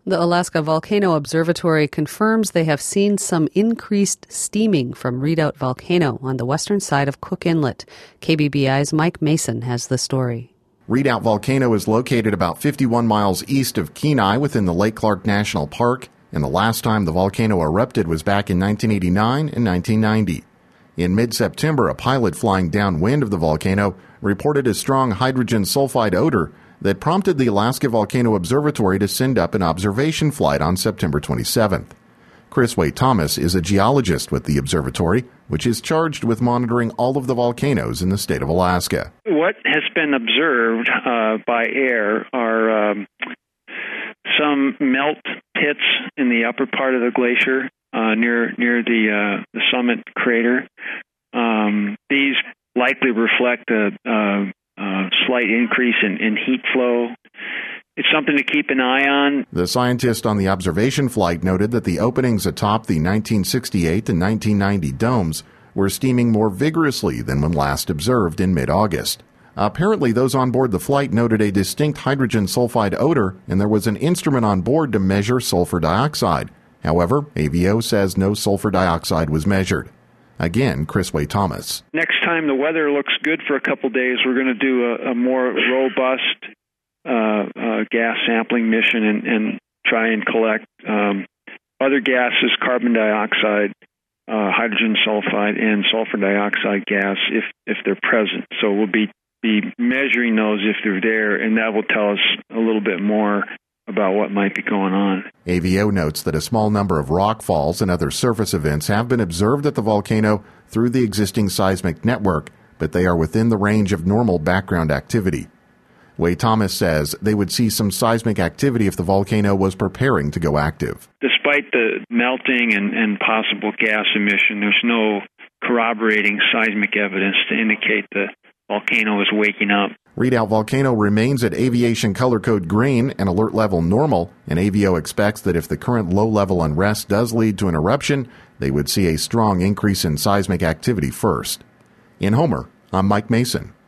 The Alaska Volcano Observatory confirms they have seen some increased steaming from Redoubt Volcano on the western side of Cook Inlet. KBBI's Mike Mason has the story. Redoubt Volcano is located about 51 miles east of Kenai within the Lake Clark National Park, and the last time the volcano erupted was back in 1989 and 1990. In mid-September, a pilot flying downwind of the volcano reported a strong hydrogen sulfide odor that prompted the Alaska Volcano Observatory to send up an observation flight on September 27th. Chris Way-Thomas is a geologist with the observatory, which is charged with monitoring all of the volcanoes in the state of Alaska. What has been observed by air are some melt pits in the upper part of the glacier near the summit crater. These likely reflect a slight increase in heat flow. It's something to keep an eye on. The scientist on the observation flight noted that the openings atop the 1968 and 1990 domes were steaming more vigorously than when last observed in mid-August. Apparently, those on board the flight noted a distinct hydrogen sulfide odor, and there was an instrument on board to measure sulfur dioxide. However, AVO says no sulfur dioxide was measured. Again, Chris Way-Thomas. Next time the weather looks good for a couple days, we're going to do a more robust gas sampling mission and try and collect other gases, carbon dioxide, hydrogen sulfide, and sulfur dioxide gas if they're present. So we'll be measuring those if they're there, and that will tell us a little bit more about what might be going on. AVO notes that a small number of rock falls and other surface events have been observed at the volcano through the existing seismic network, but they are within the range of normal background activity. Way-Thomas says they would see some seismic activity if the volcano was preparing to go active. Despite the melting and possible gas emission, there's no corroborating seismic evidence to indicate the volcano is waking up. Redoubt Volcano remains at aviation color code green and alert level normal, and AVO expects that if the current low-level unrest does lead to an eruption, they would see a strong increase in seismic activity first. In Homer, I'm Mike Mason.